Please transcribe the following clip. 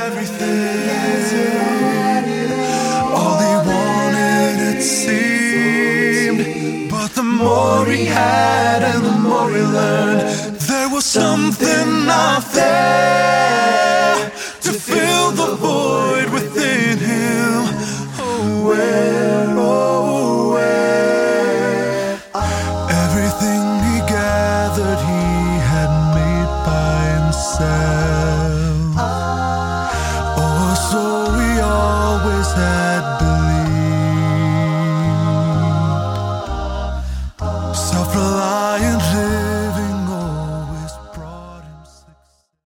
everything. All he wanted, it seemed. But the more he had and the more he learned, there was something out there.